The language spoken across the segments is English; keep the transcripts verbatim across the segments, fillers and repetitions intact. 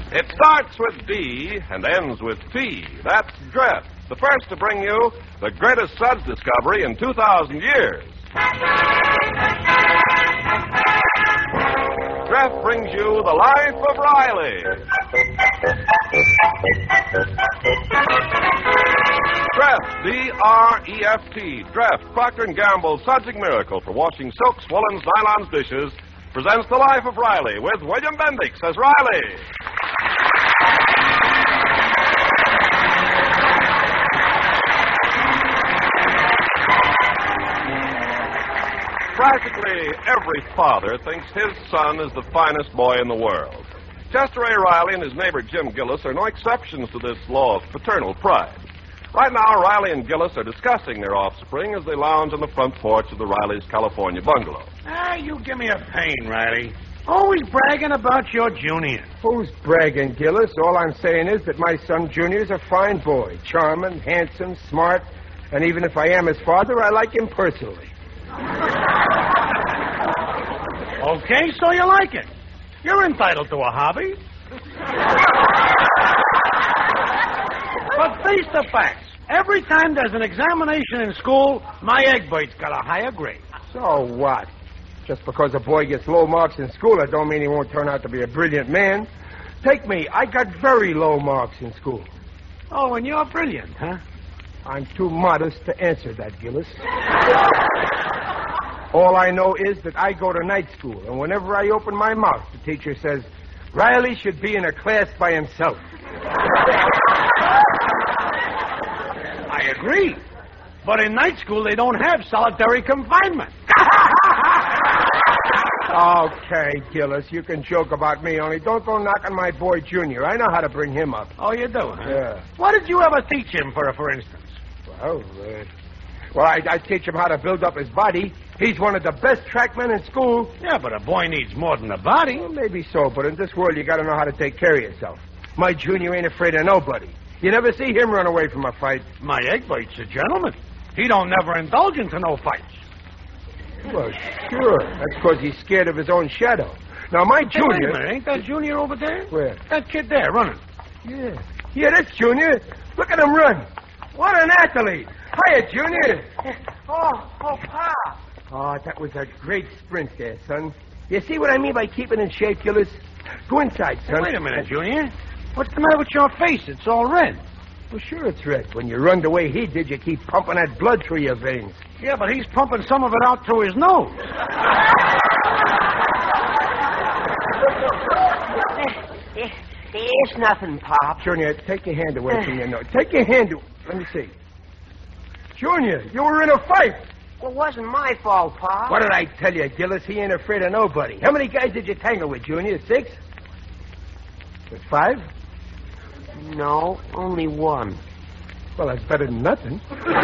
It starts with D and ends with T. That's Dreft, the first to bring you the greatest suds discovery in two thousand years. Dreft brings you The Life of Riley. Dreft, D R E F T, Dreft, Procter and Gamble's sudsing miracle for washing silks, woolens, nylons, dishes, presents The Life of Riley with William Bendix as Riley. Practically every father thinks his son is the finest boy in the world. Chester A. Riley and his neighbor Jim Gillis are no exceptions to this law of paternal pride. Right now, Riley and Gillis are discussing their offspring as they lounge on the front porch of the Riley's California bungalow. Ah, you give me a pain, Riley. Always bragging about your Junior. Who's bragging, Gillis? All I'm saying is that my son Junior's a fine boy. Charming, handsome, smart, and even if I am his father, I like him personally. Okay, so you like it. You're entitled to a hobby. But face the facts. Every time there's an examination in school, my egg bird's got a higher grade. So what? Just because a boy gets low marks in school, that don't mean he won't turn out to be a brilliant man. Take me. I got very low marks in school. Oh, and you're brilliant, huh? I'm too modest to answer that, Gillis. All I know is that I go to night school, and whenever I open my mouth, the teacher says, Riley should be in a class by himself. I agree. But in night school, they don't have solitary confinement. Okay, Gillis, you can joke about me, only don't go knocking my boy Junior. I know how to bring him up. Oh, you do, huh? Yeah. What did you ever teach him, for for instance? Well, uh, well, I, I teach him how to build up his body. He's one of the best trackmen in school. Yeah, but a boy needs more than a body. Well, maybe so, but in this world, you got to know how to take care of yourself. My Junior ain't afraid of nobody. You never see him run away from a fight. My egg bird's a gentleman. He don't never indulge into no fights. Well, sure. That's because he's scared of his own shadow. Now, my Hey, Junior... wait a minute. Ain't that Junior over there? Where? That kid there, running. Yeah. Yeah, that's Junior. Look at him run. What an athlete. Hiya, Junior. Oh, oh, Pa. Oh, that was a great sprint there, son. You see what I mean by keeping in shape, Gillis? Go inside, son. Hey, wait a minute, Junior. What's the matter with your face? It's all red. Well, sure it's red. When you run the way he did, you keep pumping that blood through your veins. Yeah, but he's pumping some of it out through his nose. It's nothing, Pop. Junior, take your hand away from your nose. Take your hand away. Let me see. Junior, you were in a fight. Well, it wasn't my fault, Pop. What did I tell you, Gillis? He ain't afraid of nobody. How many guys did you tangle with, Junior? Six? With five? No, only one. Well, that's better than nothing.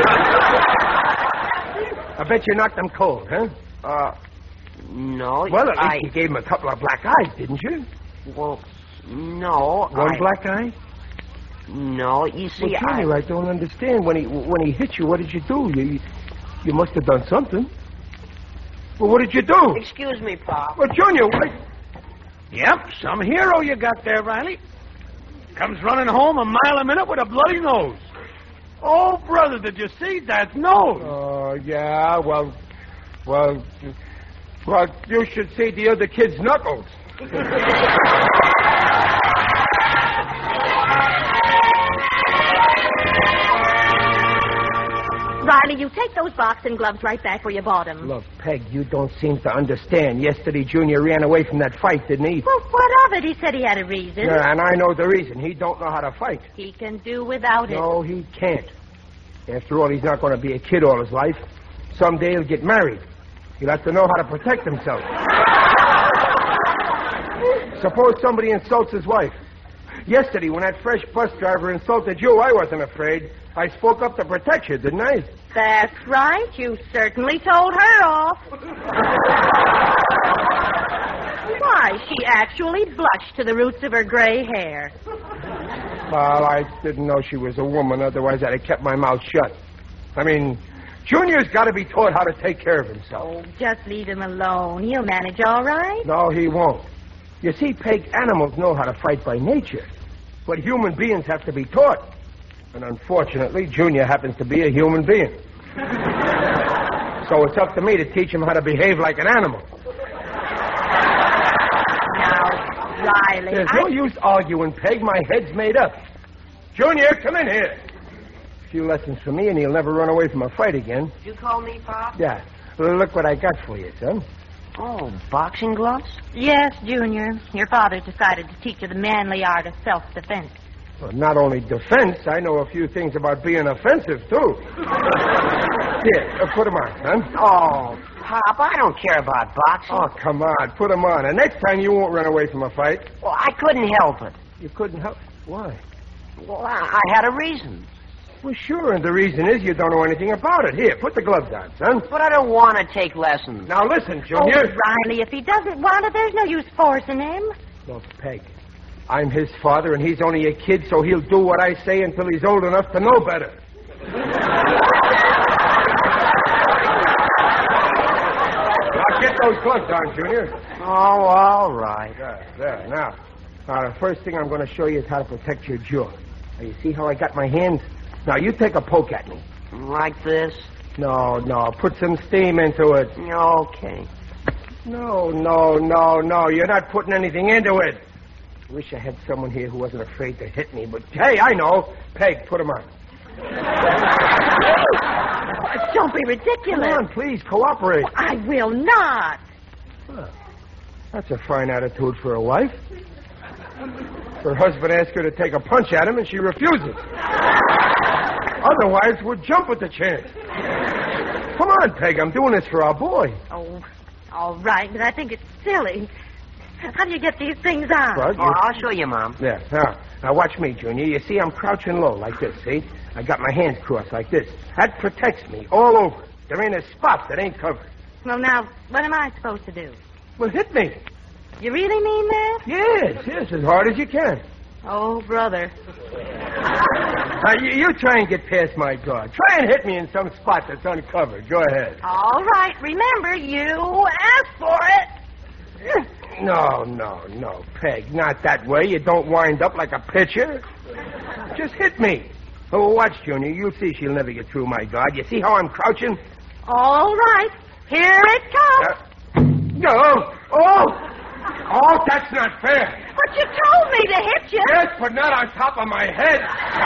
I bet you knocked them cold, huh? Uh, no. Well, at least I... you gave him a couple of black eyes, didn't you? Well, no. One I... black eye? No, you see, well, Junior, I... I don't understand. When he when he hit you, what did you do? You you must have done something. Well, what did you do? Excuse me, Pop. Well, Junior, what... Yep, some hero you got there, Riley. Comes running home a mile a minute with a bloody nose. Oh, brother, did you see that nose? Oh, yeah, well, well, well, you should see the other kid's knuckles. Riley, you take those boxing gloves right back where you bought them. Look, Peg, you don't seem to understand. Yesterday, Junior ran away from that fight, didn't he? Well, what of it? He said he had a reason. Yeah, and I know the reason. He don't know how to fight. He can do without it. No, he can't. After all, he's not going to be a kid all his life. Someday he'll get married. He'll have to know how to protect himself. Suppose somebody insults his wife. Yesterday, when that fresh bus driver insulted you, I wasn't afraid. I spoke up to protect you, didn't I? That's right. You certainly told her off. Why, she actually blushed to the roots of her gray hair. Well, I didn't know she was a woman. Otherwise, I'd have kept my mouth shut. I mean, Junior's got to be taught how to take care of himself. Oh, just leave him alone. He'll manage all right. No, he won't. You see, Peg, animals know how to fight by nature, but human beings have to be taught. And unfortunately, Junior happens to be a human being. So it's up to me to teach him how to behave like an animal. Now, Riley, There's I... no use arguing, Peg. My head's made up. Junior, come in here. A few lessons for me, and he'll never run away from a fight again. You call me, Pop? Yeah. Well, look what I got for you, son. Oh, boxing gloves? Yes, Junior. Your father decided to teach you the manly art of self-defense. Well, not only defense, I know a few things about being offensive, too. Here, uh, put them on, son. Oh, Pop, I don't care about boxing. Oh, come on, put them on. And next time you won't run away from a fight. Well, I couldn't help it. You couldn't help. Why? Well, I, I had a reason. Well, sure, and the reason is you don't know anything about it. Here, put the gloves on, son. But I don't want to take lessons. Now, listen, Oh, Junior. Riley, if he doesn't want it, there's no use forcing him. Look, Peg, I'm his father, and he's only a kid, so he'll do what I say until he's old enough to know better. Now, get those gloves on, Junior. Oh, all right. There, there. Now, now, the first thing I'm going to show you is how to protect your jaw. Now, you see how I got my hands? Now, you take a poke at me. Like this? No, no, put some steam into it. Okay. No, no, no, no, you're not putting anything into it. Wish I had someone here who wasn't afraid to hit me, but hey, I know. Peg, put him on. Don't be ridiculous. Come on, please, cooperate. I will not. Huh. That's a fine attitude for a wife. Her husband asked her to take a punch at him, and she refuses. Other wives would jump at the chance. Come on, Peg, I'm doing this for our boy. Oh, all right, but I think it's silly. How do you get these things on? Bud, Oh, I'll show you, Mom. Yeah, now, now watch me, Junior. You see, I'm crouching low like this, see? I got my hands crossed like this. That protects me all over. There ain't a spot that ain't covered. Well, now, what am I supposed to do? Well, hit me. You really mean that? Yes, yes, as hard as you can. Oh, brother. Now, you, you try and get past my guard. Try and hit me in some spot that's uncovered. Go ahead. All right, remember, you asked for it. No, no, no, Peg, not that way. You don't wind up like a pitcher. Just hit me. Oh, watch, Junior. You'll see she'll never get through my guard. You see how I'm crouching? All right, here it comes. Uh, no. Oh! Oh, that's not fair. But you told me to hit you. Yes, but not on top of my head.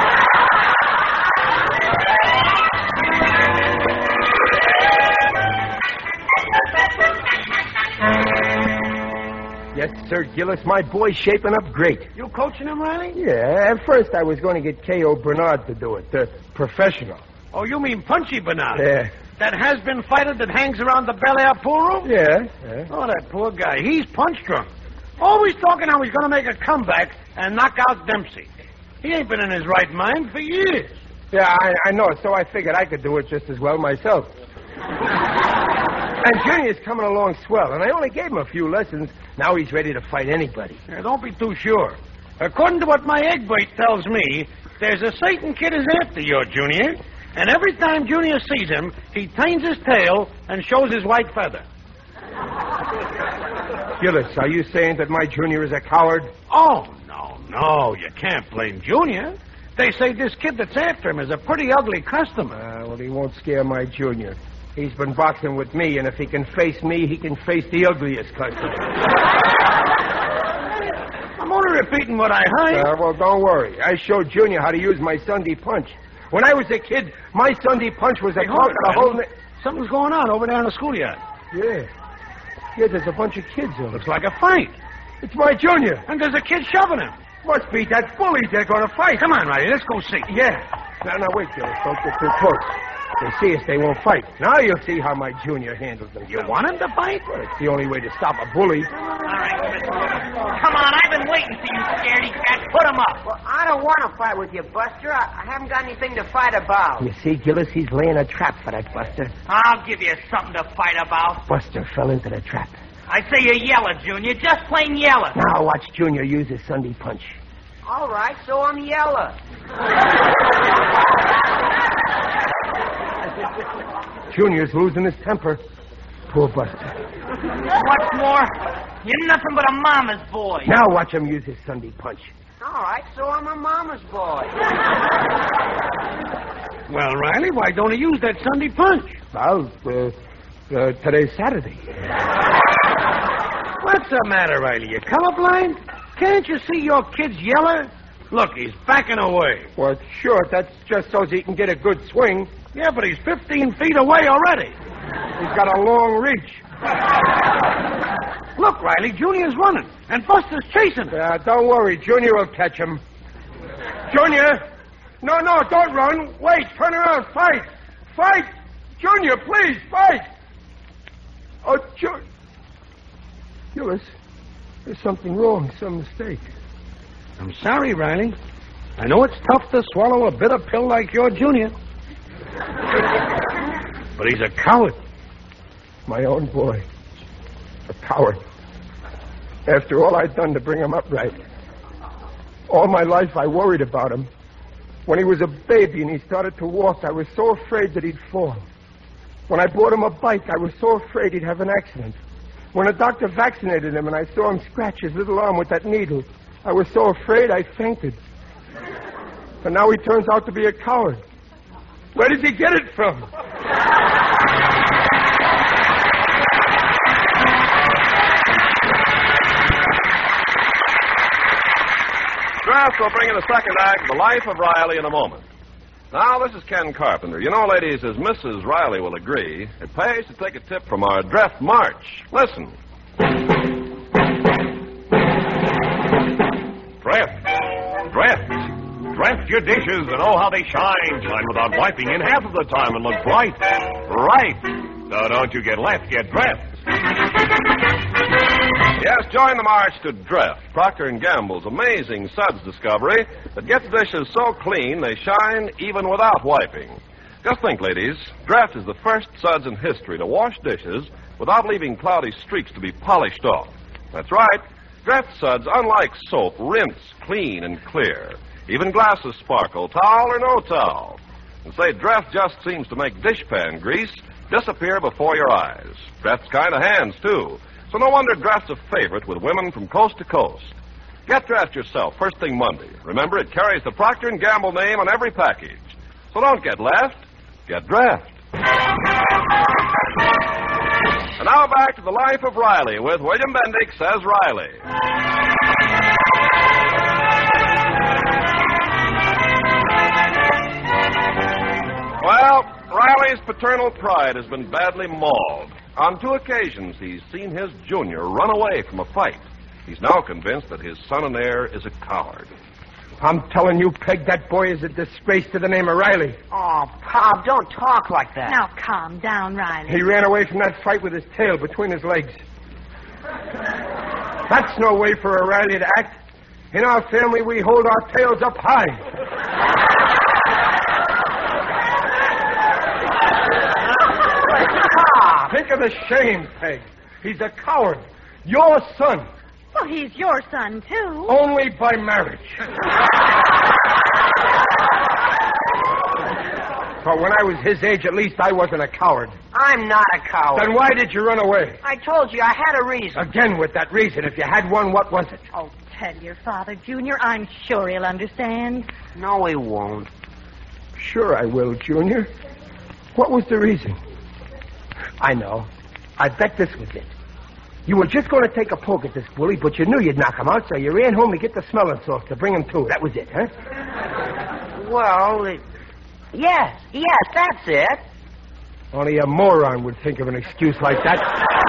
Yes, sir, Gillis. My boy's shaping up great. You coaching him, Riley? Yeah, at first I was going to get K O. Bernard to do it, the professional. Oh, you mean Punchy Bernard? Yeah. That has-been fighter that hangs around the Bel Air pool room? Yeah, yeah. Oh, that poor guy. He's punch drunk. Always talking how he's going to make a comeback and knock out Dempsey. He ain't been in his right mind for years. Yeah, I, I know, so I figured I could do it just as well myself. And Junior's coming along swell, and I only gave him a few lessons. Now he's ready to fight anybody. Now, don't be too sure. According to what my egg bait tells me, there's a Satan kid is after your Junior, and every time Junior sees him, he turns his tail and shows his white feather. Gillis, are you saying that my Junior is a coward? Oh, no, no, you can't blame Junior. They say this kid that's after him is a pretty ugly customer. Uh, well, he won't scare my Junior. He's been boxing with me, and if he can face me, he can face the ugliest customer. I'm only repeating what I heard. Uh, well, don't worry. I showed Junior how to use my Sunday punch. When I was a kid, my Sunday punch was a Hey, talk hold of it, the whole... man. Na- Something's going on over there in the schoolyard. yeah. Yeah, there's a bunch of kids over Looks like a fight. It's my Junior. And there's a kid shoving him. Must be that bully they're going to fight. Come on, Riley, let's go see. Yeah. Now, now, wait, Gillis. Don't get too close. They see us, they won't fight. Now you'll see how my Junior handles them. You want him to fight? Well, it's the only way to stop a bully. All right, come on, I've been waiting for you, scaredy cat. Put him up. Well, I don't want to fight with you, Buster. I, I haven't got anything to fight about. You see, Gillis, he's laying a trap for that Buster. I'll give you something to fight about. Buster fell into the trap. I say you're yellow, Junior. Just plain yellow. Now watch Junior use his Sunday punch. All right, so I'm yellow. Junior's losing his temper. Poor Buster. What's more, you're nothing but a mama's boy. Now watch him use his Sunday punch. All right, so I'm a mama's boy. Well, Riley, why don't he use that Sunday punch? Well, uh, uh, today's Saturday. What's the matter, Riley? You colorblind? Can't you see your kid's yeller? Look, he's backing away. Well, sure, that's just so he can get a good swing. Yeah, but he's fifteen feet away already. He's got a long reach. Look, Riley, Junior's running, and Buster's chasing. Uh, don't worry, Junior will catch him. Junior! No, no, don't run. Wait, turn around, fight. Fight! Junior, please, fight! Oh, Junior. Gillis, there's something wrong, some mistake. I'm sorry, Riley. I know it's tough to swallow a bitter pill like your Junior. But he's a coward. My own boy. A coward. After all I'd done to bring him up right. All my life I worried about him. When he was a baby and he started to walk, I was so afraid that he'd fall. When I bought him a bike, I was so afraid he'd have an accident. When a doctor vaccinated him and I saw him scratch his little arm with that needle, I was so afraid I fainted. And now he turns out to be a coward. Where does he get it from? Draft will bring in the second act of The Life of Riley in a moment. Now, this is Ken Carpenter. You know, ladies, as Missus Riley will agree, it pays to take a tip from our Draft March. Listen. Draft. Draft. Draft your dishes and oh, how they shine. Shine without wiping in half of the time and look bright. Right. So don't you get left, get Draft. Yes, join the march to Draft, Procter and Gamble's amazing suds discovery that gets dishes so clean they shine even without wiping. Just think, ladies, Draft is the first suds in history to wash dishes without leaving cloudy streaks to be polished off. That's right. Draft suds, unlike soap, rinse clean and clear. Even glasses sparkle, towel or no towel. And say, Draft just seems to make dishpan grease disappear before your eyes. Draft's kind of hands, too. So no wonder Draft's a favorite with women from coast to coast. Get Draft yourself first thing Monday. Remember, it carries the Procter and Gamble name on every package. So don't get left. Get Draft. And now back to The Life of Riley with William Bendix as Riley. Well, Riley's paternal pride has been badly mauled. On two occasions, he's seen his Junior run away from a fight. He's now convinced that his son and heir is a coward. I'm telling you, Peg, that boy is a disgrace to the name of Riley. Oh, Pop, don't talk like that. Now, calm down, Riley. He ran away from that fight with his tail between his legs. That's no way for a Riley to act. In our family, we hold our tails up high. Think of the shame, Peg. He's a coward. Your son. Well, he's your son, too. Only by marriage. But when I was his age, at least I wasn't a coward. I'm not a coward. Then why did you run away? I told you I had a reason. Again with that reason. If you had one, what was it? Oh, tell your father, Junior. I'm sure he'll understand. No, he won't. Sure I will, Junior. What was the reason? I know. I bet this was it. You were just going to take a poke at this bully, but you knew you'd knock him out, so you ran home to get the smelling salts to bring him to. That was it, huh? Well, it... yes, yes, that's it. Only a moron would think of an excuse like that.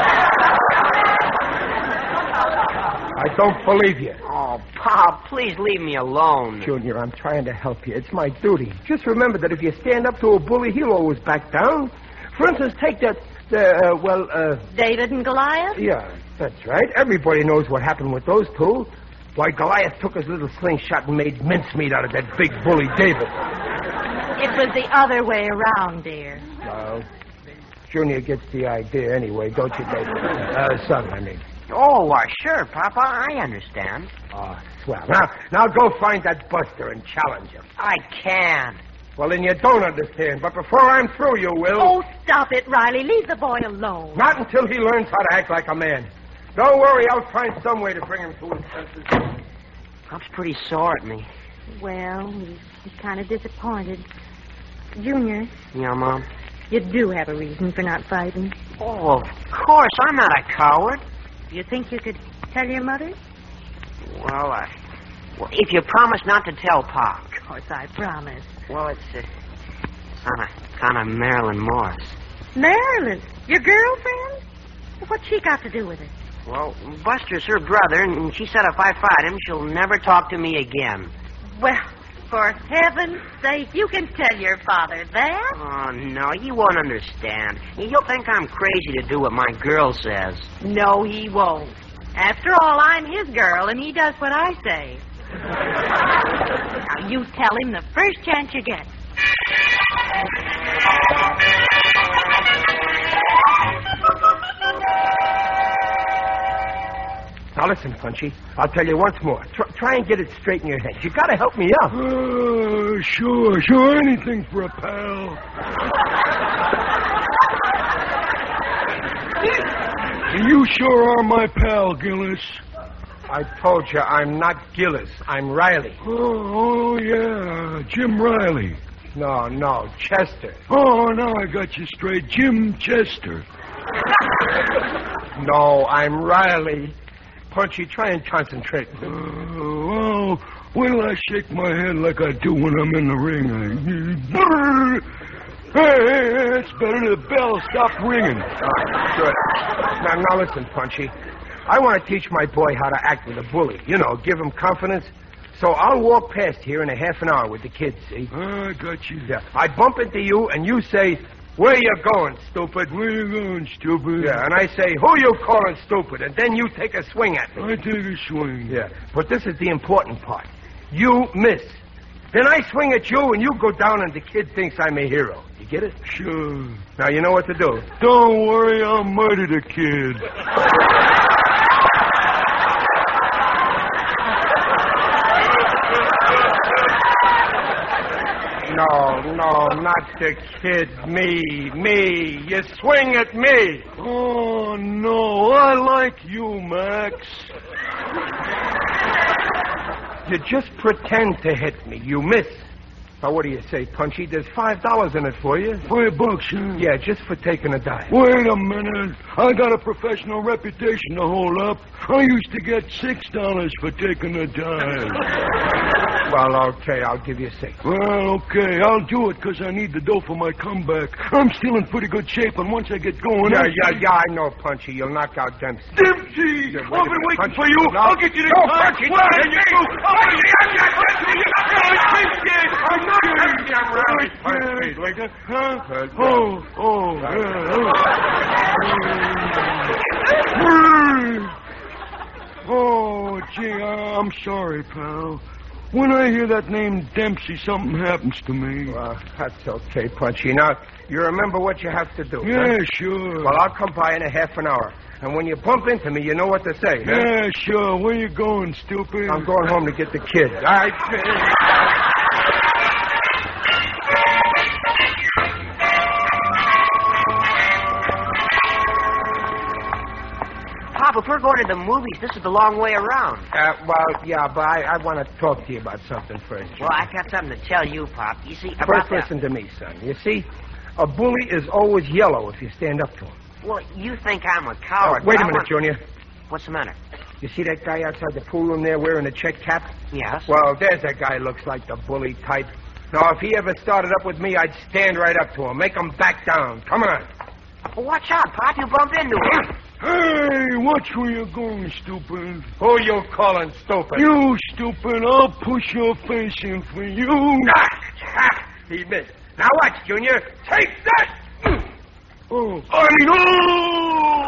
I don't believe you. Oh, Pop, please leave me alone. Junior, I'm trying to help you. It's my duty. Just remember that if you stand up to a bully, he'll always back down. For instance, take that, the, uh, well, uh... David and Goliath? Yeah, that's right. Everybody knows what happened with those two. Why, Goliath took his little slingshot and made mincemeat out of that big bully David. It was the other way around, dear. Well, Junior gets the idea anyway, don't you, David? Uh, son, I mean. Oh, uh, sure, Papa, I understand. Oh, swell. Now, now go find that Buster and challenge him. I can't. Well, then you don't understand. But before I'm through, you will. Oh, stop it, Riley. Leave the boy alone. Not until he learns how to act like a man. Don't worry, I'll find some way to bring him to his senses. Pop's pretty sore at me. Well, he's, he's kind of disappointed. Junior, Yeah, Mom? you do have a reason for not fighting. Oh, of course. I'm not a coward. You think you could tell your mother? Well, uh, well, if you promise not to tell Pop. Of course, I promise. Well, it's uh, kind of kind of Marilyn Morris. Marilyn, your girlfriend? What's she got to do with it? Well, Buster's her brother, and she said if I fight him, she'll never talk to me again. Well, for heaven's sake, you can tell your father that. Oh, no, he won't understand. He'll think I'm crazy to do what my girl says. No, he won't. After all, I'm his girl, and he does what I say. Now, you tell him the first chance you get. Now listen, Punchy. I'll tell you once more. Try, try and get it straight in your head. You gotta help me out. Uh, sure, sure. Anything for a pal. You sure are my pal, Gillis. I told you I'm not Gillis. I'm Riley. Oh, oh, yeah. Jim Riley. No, no, Chester. Oh, now I got you straight. Jim Chester. No, I'm Riley. Punchy, try and concentrate. Uh, well, wait till I shake my head like I do when I'm in the ring. I... Hey, hey, that's better. The bell stopped ringing. Oh, good. Now, now listen, Punchy. I want to teach my boy how to act with a bully. You know, give him confidence. So I'll walk past here in a half an hour with the kids, see? I got you. Yeah. I bump into you, and you say, "Where you going, stupid?" Where you going, stupid? Yeah, and I say, "Who you calling stupid?" And then you take a swing at me. I take a swing. Yeah, but this is the important part. You miss. Then I swing at you, and you go down, and the kid thinks I'm a hero. You get it? Sure. Now you know what to do. Don't worry, I'll murder the kid. No, no, not the kid. Me, me. You swing at me. Oh, no, I like you, Max. You just pretend to hit me. You miss. Now, what do you say, Punchy? There's five dollars in it for you. Five bucks, huh? Yeah, just for taking a dive. Wait a minute. I got a professional reputation to hold up. I used to get six dollars for taking a dive. Well, okay, I'll give you six. Well, okay, I'll do it because I need the dough for my comeback. I'm still in pretty good shape, and once I get going... Yeah, I... yeah, yeah, I know, Punchy. You'll knock out Dempsey. Dempsey! Yeah, I've wait a been minute, waiting Punchy. for you. No. I'll get you the No, time. Punchy, Well, no, you Dempsey. go. Punchy, I'm not Dempsey. I'm not Dempsey. I'm Riley. Punchy. Like that? Huh? Good, good. Oh, oh, yeah. Oh, gee, I'm sorry, pal. When I hear that name Dempsey, something happens to me. Well, that's okay, Punchy. Now, you remember what you have to do. Yeah, huh? sure. Well, I'll come by in a half an hour. And when you bump into me, you know what to say. Huh? Yeah, sure. Where you going, stupid? I'm going home to get the kid. All right. Pop, if we're going to the movies, this is the long way around. Uh, well, yeah, but I, I want to talk to you about something first. Well, I got something to tell you, Pop. You see, about First, that... listen to me, son. You see, a bully is always yellow if you stand up to him. Well, you think I'm a Oh, coward. wait but a I minute, want- Junior. What's the matter? You see that guy outside the pool room there wearing a check cap? Yes. Well, there's that guy looks like the bully type. Now, if he ever started up with me, I'd stand right up to him, make him back down. Come on. Well, watch out, Pop. You bump into him. Hey, watch where you're going, stupid. Who you calling stupid? You stupid. I'll push your face in for you. Ah, he missed. Now watch, Junior. Take that! Oh, I mean, oh!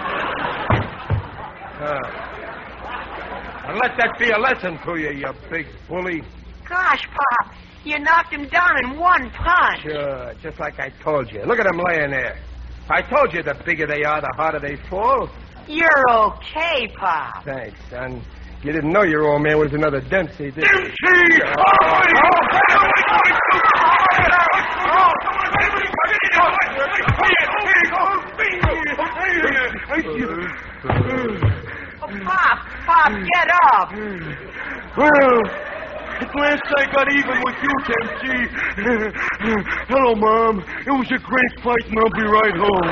Uh, and let that be a lesson to you, you big bully. Gosh, Pop. You knocked him down in one punch. Sure, just like I told you. Look at them laying there. I told you the bigger they are, the harder they fall. You're okay, Pop. Thanks, son. You didn't know your old man was another Dempsey, did you? Dempsey! Oh, Pop, Pop, get up. Well, at last I got even with you, Dempsey. Hello, Mom. It was a great fight, and I'll be right home.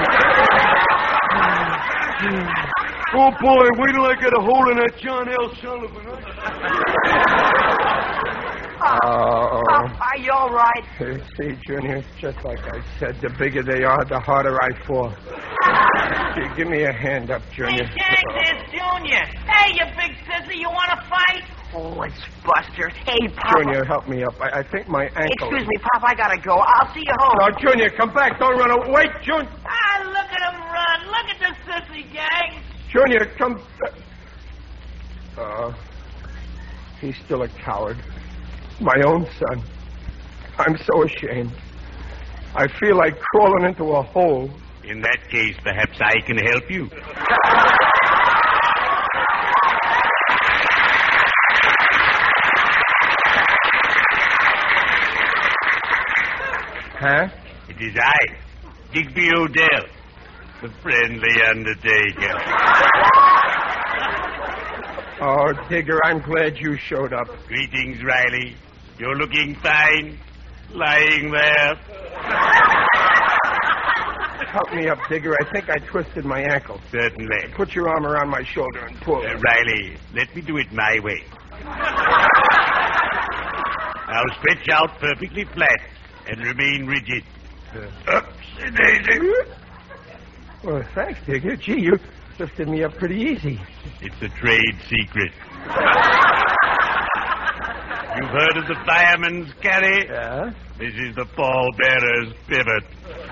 Oh, boy, wait till I get a hold of that John L. Sullivan. Oh. Pop, are you all right? See, Junior, just like I said, the bigger they are, the harder I fall. Gee, give me a hand up, Junior. Hey, Jack, there's Junior. Hey, you big sissy, you want to fight? Oh, it's Buster. Hey, Pop. Junior, help me up. I, I think my ankle... Excuse me, Pop, I gotta go. I'll see you home. No, Junior, come back. Don't run away. Wait, Junior. Ah, look at him run. Look at the sissy gang. Junior, come back. Uh, he's still a coward. My own son. I'm so ashamed. I feel like crawling into a hole. In that case, perhaps I can help you. Huh? It is I, Digby Odell, the friendly undertaker. Oh, Digger, I'm glad you showed up. Greetings, Riley. You're looking fine, lying there. Help me up, Digger. I think I twisted my ankle. Certainly. Put your arm around my shoulder and pull. Uh, Riley, let me do it my way. Now stretch out perfectly flat and remain rigid. Uh, Upsy-daisy. Well, thanks, Digger. Gee, you lifted me up pretty easy. It's a trade secret. You've heard of the fireman's carry? Yeah? This is the pallbearer's pivot.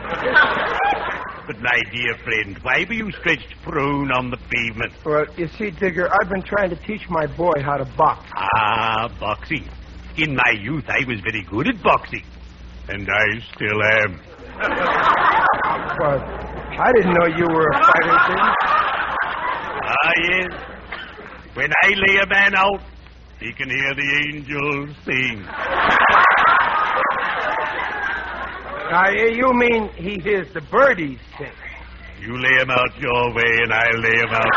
But, my dear friend, why were you stretched prone on the pavement? Well, you see, Digger, I've been trying to teach my boy how to box. Ah, boxing. In my youth, I was very good at boxing. And I still am. Well, I didn't know you were a fighter, Digger. Ah, yes. When I lay a man out, he can hear the angels sing. Uh, you mean he hears the birdies sing? You lay him out your way, and I lay him out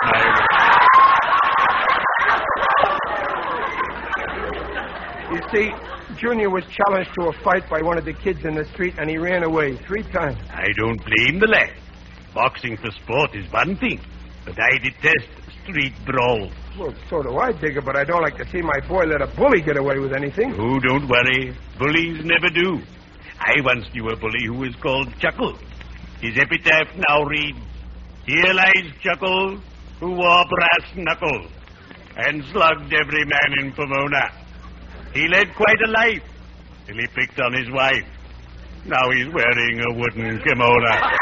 my way. You see, Junior was challenged to a fight by one of the kids in the street, and he ran away three times. I don't blame the lad. Boxing for sport is one thing, but I detest street brawls. Well, so do I, Digger, but I don't like to see my boy let a bully get away with anything. Oh, don't worry. Bullies never do. I once knew a bully who was called Chuckle. His epitaph now reads, "Here lies Chuckle, who wore brass knuckles and slugged every man in Pomona. He led quite a life till he picked on his wife. Now he's wearing a wooden kimono."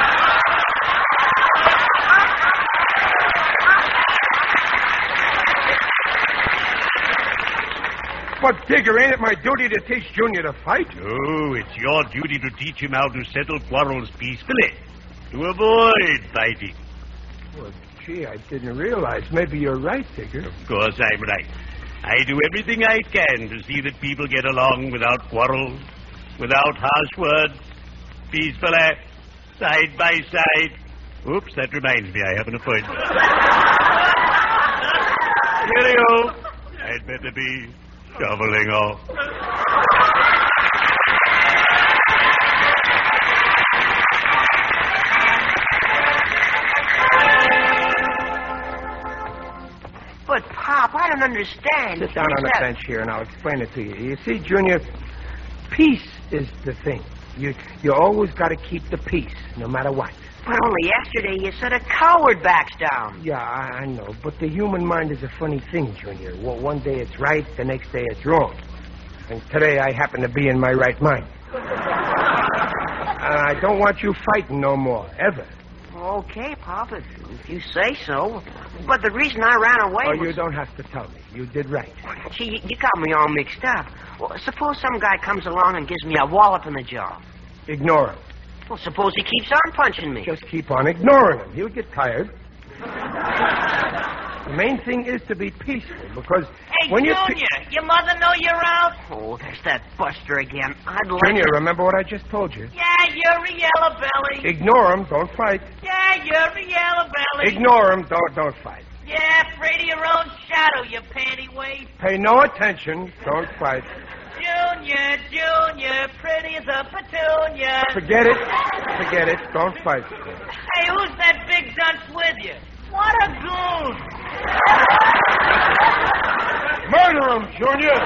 But, Digger, ain't it my duty to teach Junior to fight? Oh, it's your duty to teach him how to settle quarrels peacefully, to avoid fighting. Well, gee, I didn't realize. Maybe you're right, Digger. Of course I'm right. I do everything I can to see that people get along without quarrels, without harsh words, peacefully, side by side. Oops, that reminds me, I have an appointment. Cheerio. I'd better be shoveling off. But, Pop, I don't understand. Sit down on the That- bench here, and I'll explain it to you. You see, Junior, peace is the thing. You you always got to keep the peace, no matter what. But only yesterday you said a coward backs down. Yeah, I, I know, but the human mind is a funny thing, Junior. Well, one day it's right, the next day it's wrong. And today I happen to be in my right mind. And I don't want you fighting no more, ever. Okay, Pop, if, if you say so. But the reason I ran away Oh, was... you don't have to tell me. You did right. Gee, you, you got me all mixed up. Well, suppose some guy comes along and gives me a wallop in the jaw. Ignore him. Well, suppose he keeps on punching me. Just keep on ignoring him. He'll get tired. The main thing is to be peaceful, because Hey, when you... Junior, your mother know you're out? Oh, there's that Buster again. I'd like Junior, to... remember what I just told you. Yeah, you're a yellow belly. Ignore him. Don't fight. Yeah, you're a yellow belly. Ignore him. Don't, don't fight. Yeah, afraid of your own shadow, you panty waist. Pay no attention. Don't fight. Junior, Junior, pretty as a petunia. Forget it. Forget it. Don't fight. Hey, who's that big dunce with you? What a goon. Murder him, Junior.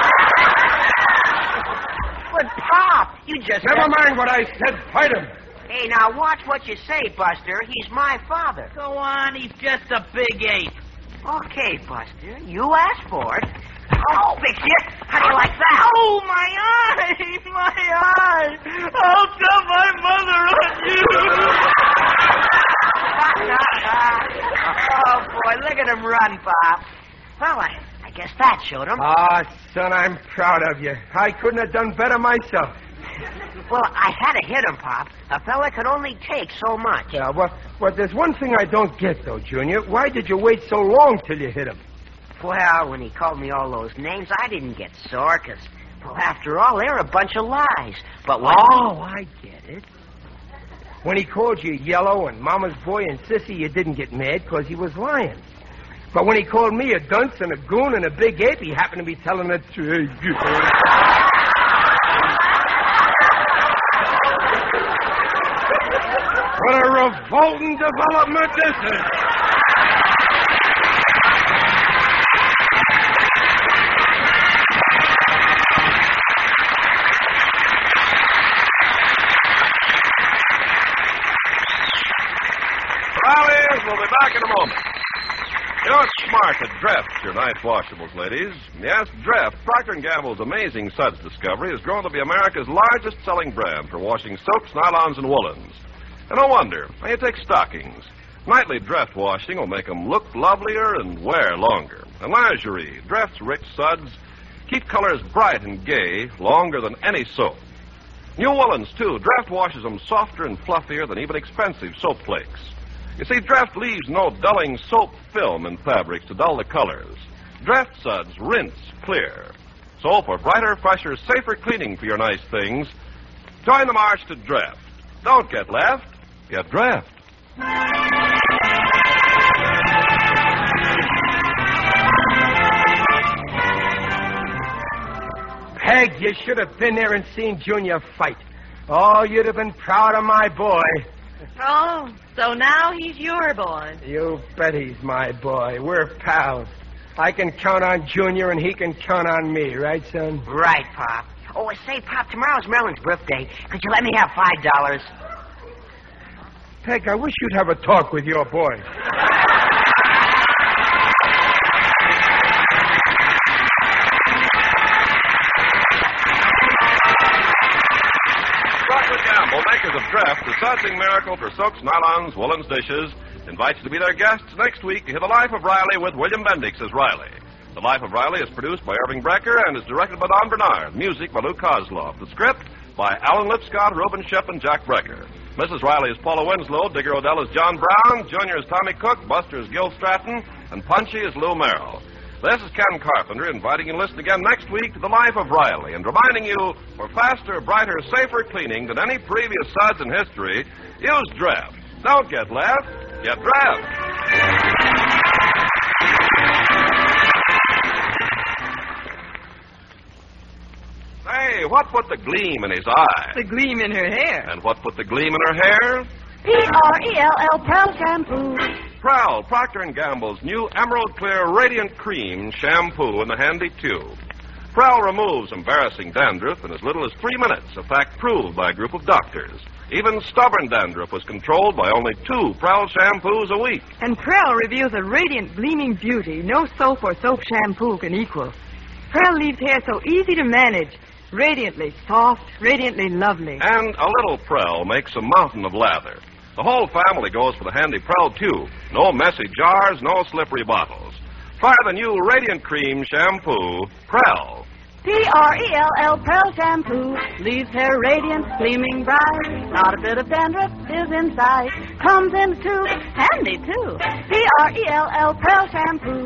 But, Pop, you just... Never mind what I said. Fight him. Hey, now watch what you say, Buster. He's my father. Go on, he's just a big ape. Okay, Buster, you asked for it. I'll fix you. How do you like that? Oh, my eye! My eye! I'll tell my mother on you! Oh, boy, look at him run, Pop. Well, I, I guess that showed him. Ah, son, I'm proud of you. I couldn't have done better myself. Well, I had to hit him, Pop. A fella could only take so much. Yeah, well, well, there's one thing I don't get, though, Junior. Why did you wait so long till you hit him? Well, when he called me all those names, I didn't get sore, because, well, after all, they're a bunch of lies. But when... Oh, I get it. When he called you yellow and mama's boy and sissy, you didn't get mad because he was lying. But when he called me a dunce and a goon and a big ape, he happened to be telling the truth. What a revolting development this is. Riley, we'll be back in a moment. You're smart to draft your nice washables, ladies. Yes, Draft, Procter and Gamble's amazing suds discovery, has grown to be America's largest selling brand for washing soaps, nylons, and woolens. And no wonder. When you take stockings, nightly Draft washing will make them look lovelier and wear longer. And lingerie, Draft's rich suds keep colors bright and gay longer than any soap. New woolens, too. Draft washes them softer and fluffier than even expensive soap flakes. You see, Draft leaves no dulling soap film in fabrics to dull the colors. Draft suds rinse clear. So for brighter, fresher, safer cleaning for your nice things, join the march to Draft. Don't get left. Get Draft. Peg, you should have been there and seen Junior fight. Oh, you'd have been proud of my boy. Oh, so now he's your boy. You bet he's my boy. We're pals. I can count on Junior and he can count on me, right, son? Right, Pop. Oh, say, Pop, tomorrow's Merlin's birthday. Could you let me have five dollars? Peg, I wish you'd have a talk with your boy. Procter and Gamble, makers of Draft, the sudsing miracle for soaps, nylons, woolens, dishes, invites you to be their guests next week to hear The Life of Riley with William Bendix as Riley. The Life of Riley is produced by Irving Brecker and is directed by Don Bernard. Music by Lou Kozlov. The script by Alan Lipscott, Reuben Shep, and Jack Brecker. Missus Riley is Paula Winslow, Digger Odell is John Brown, Junior is Tommy Cook, Buster is Gil Stratton, and Punchy is Lou Merrill. This is Ken Carpenter inviting you to listen again next week to The Life of Riley and reminding you, for faster, brighter, safer cleaning than any previous suds in history, use Draft. Don't get left, get Draft. Hey, what put the gleam in his eye? The gleam in her hair. And what put the gleam in her hair? P R E L L, Pearl Shampoo. Prowl, Procter and Gamble's new Emerald Clear Radiant Cream shampoo in the handy tube. Prowl removes embarrassing dandruff in as little as three minutes, a fact proved by a group of doctors. Even stubborn dandruff was controlled by only two Prowl shampoos a week. And Pearl reveals a radiant, gleaming beauty no soap or soap shampoo can equal. Pearl leaves hair so easy to manage, radiantly soft, radiantly lovely. And a little Prel makes a mountain of lather. The whole family goes for the handy Prel tube. No messy jars, no slippery bottles. Try the new Radiant Cream shampoo, Prel. P R E L L, Pearl Shampoo, leaves hair radiant, gleaming bright. Not a bit of dandruff is in sight. Comes in a tube, handy too. P R E L L, Pearl Shampoo.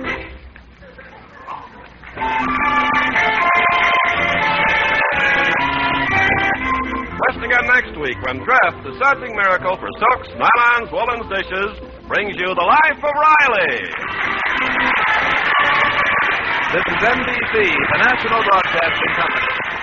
Listen again next week when Draft, the searching miracle for silks, nylons, woolens, dishes, brings you The Life of Riley. This is N B C, the National Broadcasting Company.